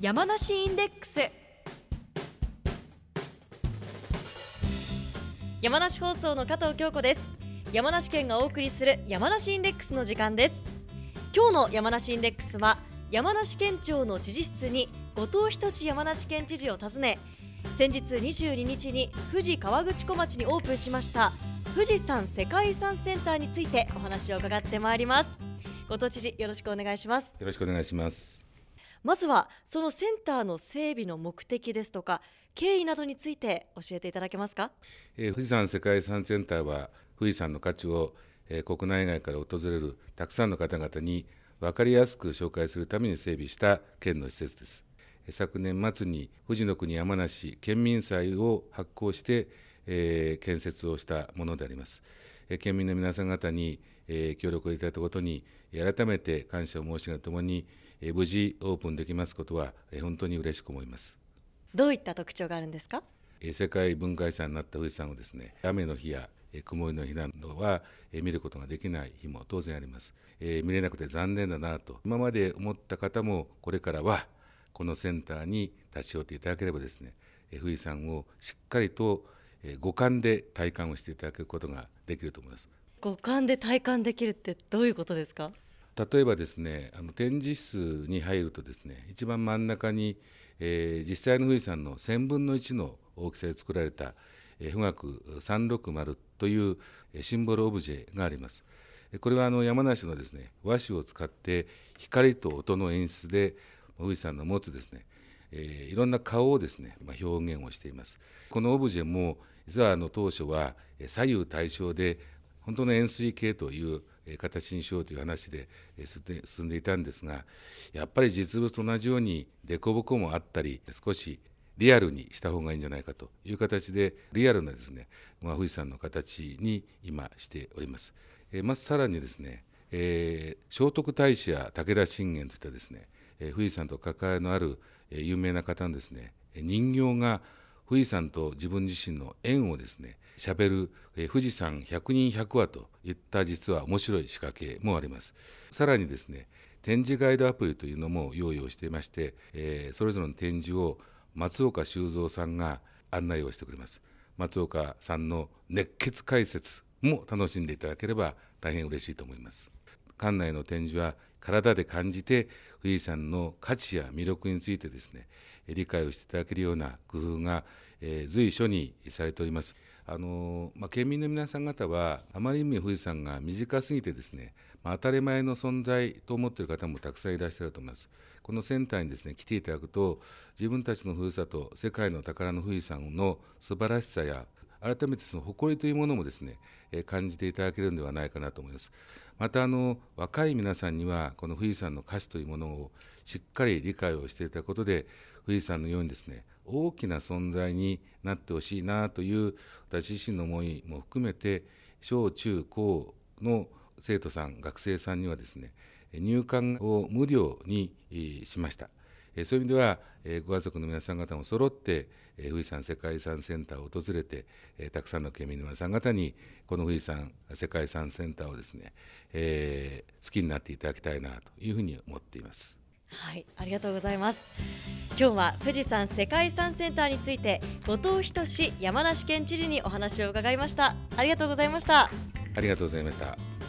山梨インデックス。山梨放送の加藤京子です。山梨県がお送りする山梨インデックスの時間です。今日の山梨インデックスは山梨県庁の知事室に後藤仁山梨県知事を訪ね、先日22日に富士河口湖町にオープンしました富士山世界遺産センターについてお話を伺ってまいります。後藤知事、よろしくお願いします。 よろしくお願いします。 まずはそのセンターの整備の目的ですとか経緯などについて教えていただけますか。 富士山世界遺産センターは富士山の価値を、国内外から訪れるたくさんの方々に分かりやすく紹介するために整備した県の施設です。昨年末に富士の国山梨県民祭を発行して、建設をしたものであります。県民の皆さん方に、協力をいただいたことに改めて感謝を申し上げるとともに、無事オープンできますことは、本当に嬉しく思います。 どういった特徴があるんですか。 世界文化遺産になった富士山をですね、雨の日や曇りの日などは見ることができない日も当然あります。見れなくて残念だなと今まで思った方も、これからはこのセンターに立ち寄っていただければですね、富士山をしっかりと五感で体感をしていただくことができると思います。 五感で体感できるってどういうことですか。 例えばですね、展示室に入るとですね、一番真ん中に、実際の富士山の1000分の1の大きさで作られた富岳360というシンボルオブジェがあります。これは山梨のですね、和紙を使って光と音の演出で富士山の持つですね、いろんな顔をですね、表現をしています。このオブジェも実は当初は左右対称で本当の円錐形という形にしようという話で進んでいたんですが、やっぱり実物と同じように凸凹もあったり、少しリアルにした方がいいんじゃないかという形で、リアルなですね、富士山の形に今しております。まずさらにですね、聖徳太子や武田信玄といったですね、富士山と関わりのある有名な方のですね、人形が富士山と自分自身の縁をですね、しゃべる富士山百人百話といった実は面白い仕掛けもあります。さらにですね、展示ガイドアプリというのも用意をしていまして、それぞれの展示を松岡修造さんが案内をしてくれます。松岡さんの熱血解説も楽しんでいただければ大変嬉しいと思います。館内の展示は体で感じて富士山の価値や魅力についてですね、理解をしていただけるような工夫が、随所にされております。県民の皆さん方はあまりにも富士山が短すぎてですね、当たり前の存在と思っている方もたくさんいらっしゃると思います。このセンターにですね、来ていただくと、自分たちのふるさと、世界の宝の富士山の素晴らしさや改めてその誇りというものもですね、感じていただけるのではないかなと思います。また若い皆さんにはこの富士山の価値というものをしっかり理解をしていただくことで、富士山のようにですね、大きな存在になってほしいなという私自身の思いも含めて、小中高の生徒さん、学生さんにはですね、入館を無料にしました。そういう意味では、ご家族の皆さん方も揃って富士山世界遺産センターを訪れて、たくさんの県民の皆さん方にこの富士山世界遺産センターをですね、好きになっていただきたいなというふうに思っています。 はい、ありがとうございます。今日は富士山世界遺産センターについて後藤仁山梨県知事にお話を伺いました。ありがとうございました。 ありがとうございました。